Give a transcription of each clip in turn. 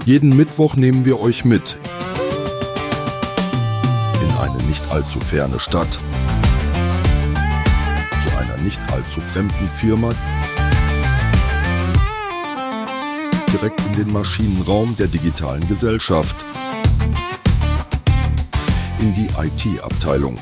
Jeden Mittwoch nehmen wir euch mit in eine nicht allzu ferne Stadt, zu einer nicht allzu fremden Firma, direkt in den Maschinenraum der digitalen Gesellschaft, in die IT-Abteilung.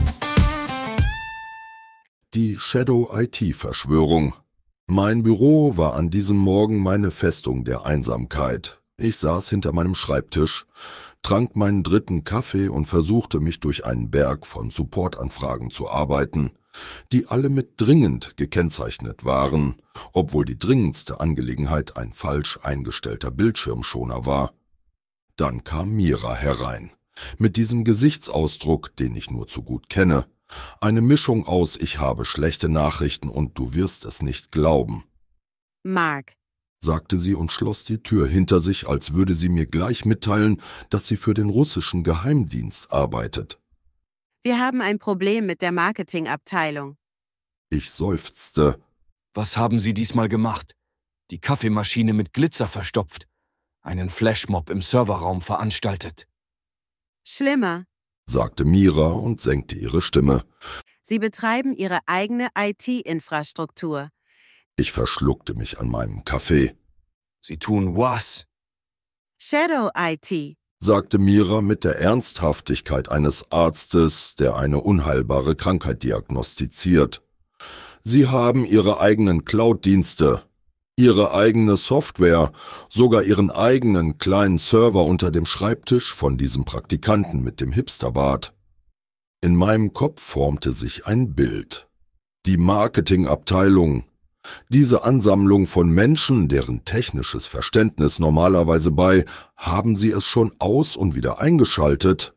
Die Shadow-IT-Verschwörung. Mein Büro war an diesem Morgen meine Festung der Einsamkeit. Ich saß hinter meinem Schreibtisch, trank meinen dritten Kaffee und versuchte mich durch einen Berg von Supportanfragen zu arbeiten, die alle mit dringend gekennzeichnet waren, obwohl die dringendste Angelegenheit ein falsch eingestellter Bildschirmschoner war. Dann kam Mira herein, mit diesem Gesichtsausdruck, den ich nur zu gut kenne. Eine Mischung aus „Ich habe schlechte Nachrichten und du wirst es nicht glauben“, Mark, sagte sie und schloss die Tür hinter sich, als würde sie mir gleich mitteilen, dass sie für den russischen Geheimdienst arbeitet. wir haben ein Problem mit der Marketingabteilung. Ich seufzte. Was haben Sie diesmal gemacht? Die Kaffeemaschine mit Glitzer verstopft, einen Flashmob im Serverraum veranstaltet. Schlimmer, Sagte Mira und senkte ihre Stimme. sie betreiben ihre eigene IT-Infrastruktur. Ich verschluckte mich an meinem Kaffee, Sie tun was? Shadow IT. sagte Mira mit der Ernsthaftigkeit eines Arztes, der eine unheilbare Krankheit diagnostiziert. Sie haben ihre eigenen Cloud-Dienste, ihre eigene Software, sogar ihren eigenen kleinen Server unter dem Schreibtisch von diesem Praktikanten mit dem Hipsterbart. In meinem Kopf formte sich ein Bild. Die Marketingabteilung, diese Ansammlung von Menschen, deren technisches Verständnis normalerweise bei „Haben Sie es schon aus und wieder eingeschaltet?“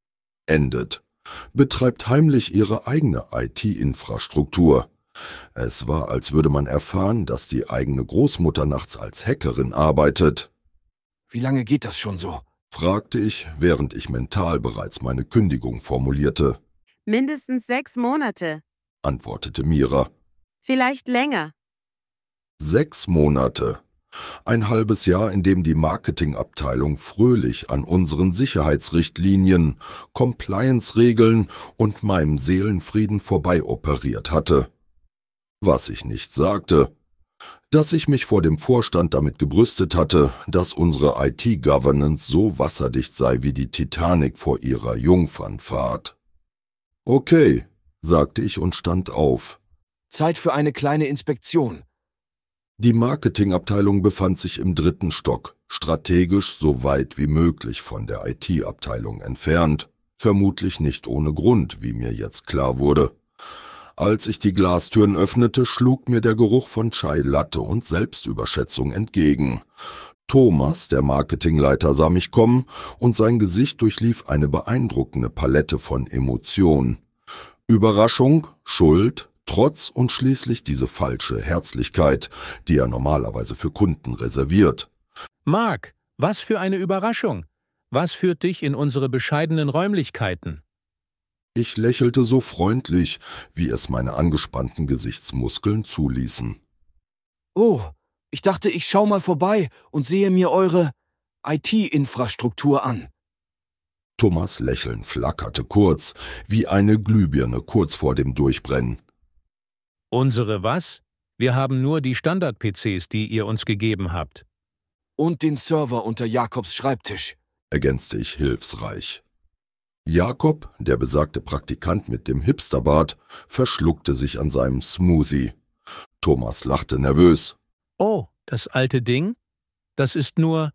endet, betreibt heimlich ihre eigene IT-Infrastruktur. Es war, als würde man erfahren, dass die eigene Großmutter nachts als Hackerin arbeitet, Wie lange geht das schon so? fragte ich, während ich mental bereits meine Kündigung formulierte, Mindestens 6 Monate. antwortete Mira. Vielleicht länger. 6 Monate. Ein halbes Jahr, in dem die Marketingabteilung fröhlich an unseren Sicherheitsrichtlinien, Compliance-Regeln und meinem Seelenfrieden vorbei operiert hatte. Was ich nicht sagte, dass ich mich vor dem Vorstand damit gebrüstet hatte, dass unsere IT-Governance so wasserdicht sei wie die Titanic vor ihrer Jungfernfahrt. Okay, sagte ich und stand auf. Zeit für eine kleine Inspektion. Die Marketingabteilung befand sich im 3. Stock, strategisch so weit wie möglich von der IT-Abteilung entfernt, vermutlich nicht ohne Grund, wie mir jetzt klar wurde. Als ich die Glastüren öffnete, schlug mir der Geruch von Chai Latte und Selbstüberschätzung entgegen. Thomas, der Marketingleiter, sah mich kommen und sein Gesicht durchlief eine beeindruckende Palette von Emotionen. Überraschung, Schuld, Trotz und schließlich diese falsche Herzlichkeit, die er normalerweise für Kunden reserviert. Mark, was für eine Überraschung! Was führt dich in unsere bescheidenen Räumlichkeiten? Ich lächelte so freundlich, wie es meine angespannten Gesichtsmuskeln zuließen. Oh, ich dachte, ich schau mal vorbei und sehe mir eure IT-Infrastruktur an. Thomas' Lächeln flackerte kurz, wie eine Glühbirne kurz vor dem Durchbrennen. Unsere was? Wir haben nur die Standard-PCs, die ihr uns gegeben habt. Und den Server unter Jakobs Schreibtisch, ergänzte ich hilfsreich. Jakob, der besagte Praktikant mit dem Hipsterbart, verschluckte sich an seinem Smoothie. Thomas lachte nervös. Oh, das alte Ding? Das ist nur,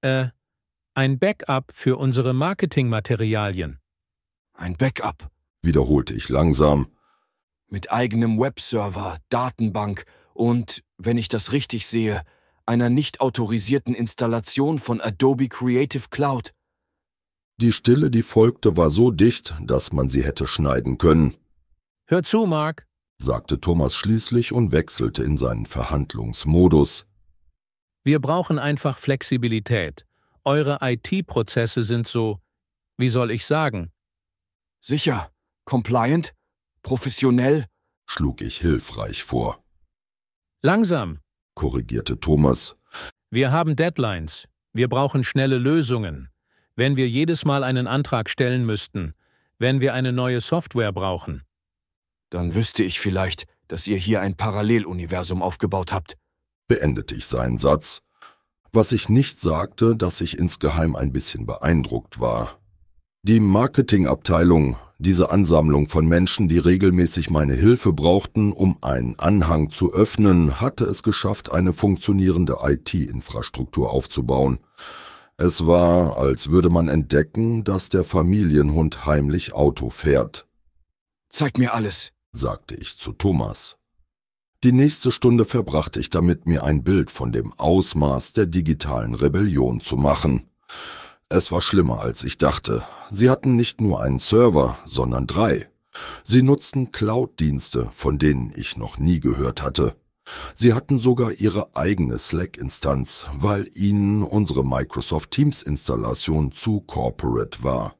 ein Backup für unsere Marketingmaterialien. ein Backup Wiederholte ich langsam. mit eigenem Webserver, Datenbank und, wenn ich das richtig sehe, einer nicht autorisierten Installation von Adobe Creative Cloud. Die Stille, die folgte, war so dicht, dass man sie hätte schneiden können, Hör zu, Mark. sagte Thomas schließlich und wechselte in seinen Verhandlungsmodus. Wir brauchen einfach Flexibilität. Eure IT-Prozesse sind so, wie soll ich sagen? Sicher, compliant, professionell, Schlug ich hilfreich vor, Langsam. korrigierte Thomas. Wir haben Deadlines. Wir brauchen schnelle Lösungen. Wenn wir jedes Mal einen Antrag stellen müssten, wenn wir eine neue Software brauchen. Dann wüsste ich vielleicht, dass ihr hier ein Paralleluniversum aufgebaut habt. Beendete ich seinen Satz, was ich nicht sagte, dass ich insgeheim ein bisschen beeindruckt war. Die Marketingabteilung, diese Ansammlung von Menschen, die regelmäßig meine Hilfe brauchten, um einen Anhang zu öffnen, hatte es geschafft, eine funktionierende IT-Infrastruktur aufzubauen. Es war, als würde man entdecken, dass der Familienhund heimlich Auto fährt. Zeig mir alles, sagte ich zu Thomas. Die nächste Stunde verbrachte ich damit, mir ein Bild von dem Ausmaß der digitalen Rebellion zu machen. Es war schlimmer, als ich dachte. Sie hatten nicht nur einen Server, sondern 3. Sie nutzten Cloud-Dienste, von denen ich noch nie gehört hatte. Sie hatten sogar ihre eigene Slack-Instanz, weil ihnen unsere Microsoft Teams-Installation zu corporate war.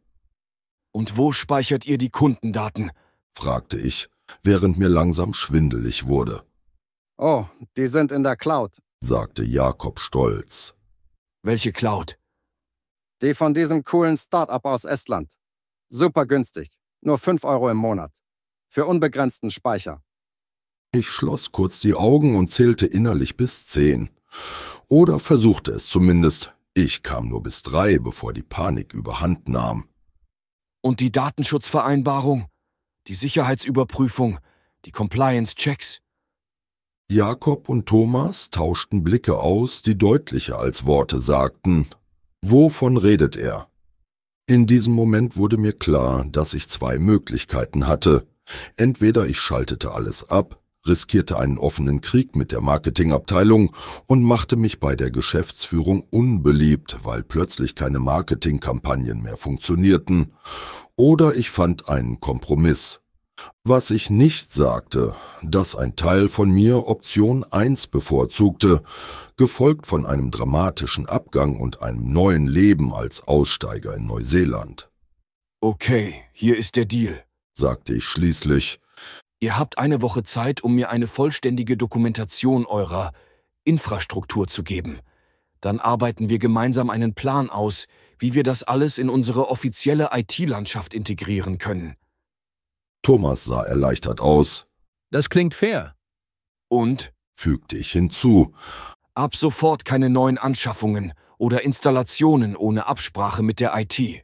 Und wo speichert ihr die Kundendaten? Fragte ich, während mir langsam schwindelig wurde. Oh, die sind in der Cloud, sagte Jakob stolz. Welche Cloud? Die von diesem coolen Start-up aus Estland. Super günstig, nur 5 € im Monat. Für unbegrenzten Speicher. Ich schloss kurz die Augen und zählte innerlich bis 10. Oder versuchte es zumindest. Ich kam nur bis 3, bevor die Panik überhand nahm. Und die Datenschutzvereinbarung? Die Sicherheitsüberprüfung? Die Compliance-Checks? Jakob und Thomas tauschten Blicke aus, die deutlicher als Worte sagten. Wovon redet er? In diesem Moment wurde mir klar, dass ich 2 Möglichkeiten hatte. Entweder ich schaltete alles ab, riskierte einen offenen Krieg mit der Marketingabteilung und machte mich bei der Geschäftsführung unbeliebt, weil plötzlich keine Marketingkampagnen mehr funktionierten. Oder ich fand einen Kompromiss. Was ich nicht sagte, dass ein Teil von mir Option 1 bevorzugte, gefolgt von einem dramatischen Abgang und einem neuen Leben als Aussteiger in Neuseeland. Okay, hier ist der Deal, sagte ich schließlich. Ihr habt eine Woche Zeit, um mir eine vollständige Dokumentation eurer Infrastruktur zu geben. Dann arbeiten wir gemeinsam einen Plan aus, wie wir das alles in unsere offizielle IT-Landschaft integrieren können. Thomas sah erleichtert aus. Das klingt fair. Und? Fügte ich hinzu. Ab sofort keine neuen Anschaffungen oder Installationen ohne Absprache mit der IT.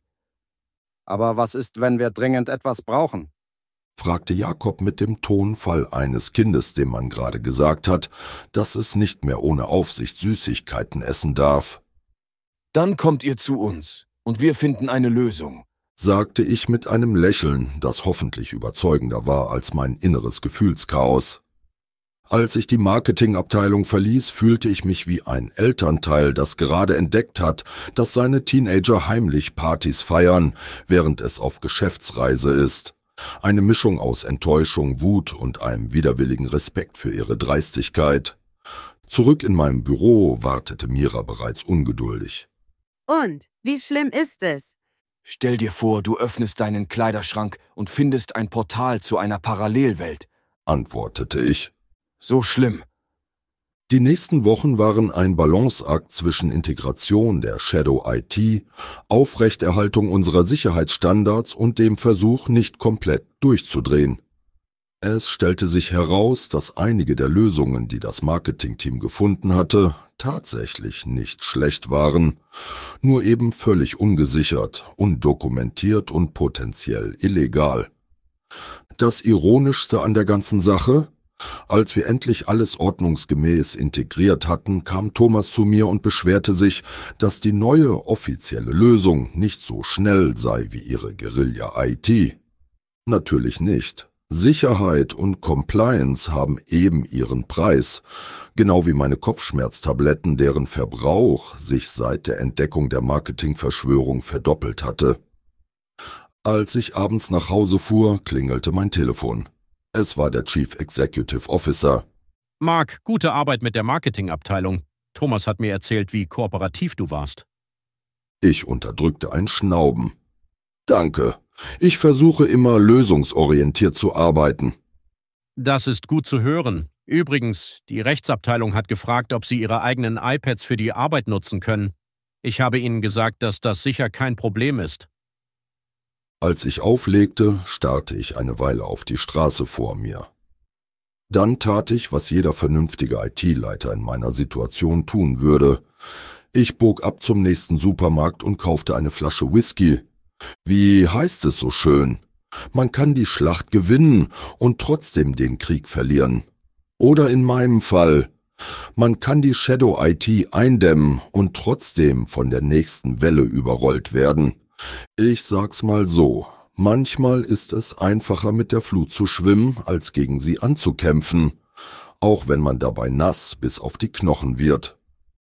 Aber was ist, wenn wir dringend etwas brauchen? Fragte Jakob mit dem Tonfall eines Kindes, dem man gerade gesagt hat, dass es nicht mehr ohne Aufsicht Süßigkeiten essen darf. Dann kommt ihr zu uns und wir finden eine Lösung, sagte ich mit einem Lächeln, das hoffentlich überzeugender war als mein inneres Gefühlschaos. Als ich die Marketingabteilung verließ, fühlte ich mich wie ein Elternteil, das gerade entdeckt hat, dass seine Teenager heimlich Partys feiern, während es auf Geschäftsreise ist. Eine Mischung aus Enttäuschung, Wut und einem widerwilligen Respekt für ihre Dreistigkeit. Zurück in meinem Büro wartete Mira bereits ungeduldig. Und, wie schlimm ist es? Stell dir vor, du öffnest deinen Kleiderschrank und findest ein Portal zu einer Parallelwelt, antwortete ich. So schlimm. Die nächsten Wochen waren ein Balanceakt zwischen Integration der Shadow IT, Aufrechterhaltung unserer Sicherheitsstandards und dem Versuch, nicht komplett durchzudrehen. Es stellte sich heraus, dass einige der Lösungen, die das Marketingteam gefunden hatte, tatsächlich nicht schlecht waren, nur eben völlig ungesichert, undokumentiert und potenziell illegal. Das Ironischste an der ganzen Sache: Als wir endlich alles ordnungsgemäß integriert hatten, kam Thomas zu mir und beschwerte sich, dass die neue offizielle Lösung nicht so schnell sei wie ihre Guerilla-IT. Natürlich nicht. Sicherheit und Compliance haben eben ihren Preis, genau wie meine Kopfschmerztabletten, deren Verbrauch sich seit der Entdeckung der Marketingverschwörung verdoppelt hatte. Als ich abends nach Hause fuhr, klingelte mein Telefon. Es war der Chief Executive Officer. Mark, gute Arbeit mit der Marketingabteilung. Thomas hat mir erzählt, wie kooperativ du warst. Ich unterdrückte ein Schnauben. Danke. Ich versuche immer lösungsorientiert zu arbeiten. Das ist gut zu hören. Übrigens, die Rechtsabteilung hat gefragt, ob sie ihre eigenen iPads für die Arbeit nutzen können. Ich habe Ihnen gesagt, dass das sicher kein Problem ist. Als ich auflegte, starrte ich eine Weile auf die Straße vor mir. Dann tat ich, was jeder vernünftige IT-Leiter in meiner Situation tun würde. Ich bog ab zum nächsten Supermarkt und kaufte eine Flasche Whisky. Wie heißt es so schön? Man kann die Schlacht gewinnen und trotzdem den Krieg verlieren. Oder in meinem Fall, man kann die Shadow-IT eindämmen und trotzdem von der nächsten Welle überrollt werden. Ich sag's mal so, manchmal ist es einfacher mit der Flut zu schwimmen, als gegen sie anzukämpfen, auch wenn man dabei nass bis auf die Knochen wird.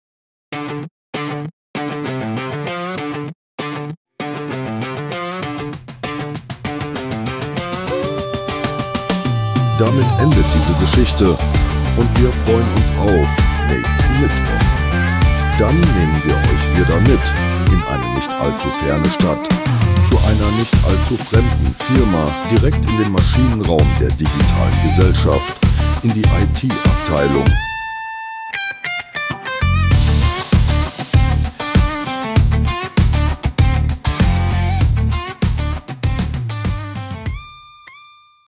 Damit endet diese Geschichte und wir freuen uns auf nächsten Mittwoch. Dann nehmen wir euch wieder mit in eine nicht allzu ferne Stadt, zu einer nicht allzu fremden Firma, direkt in den Maschinenraum der digitalen Gesellschaft, in die IT-Abteilung.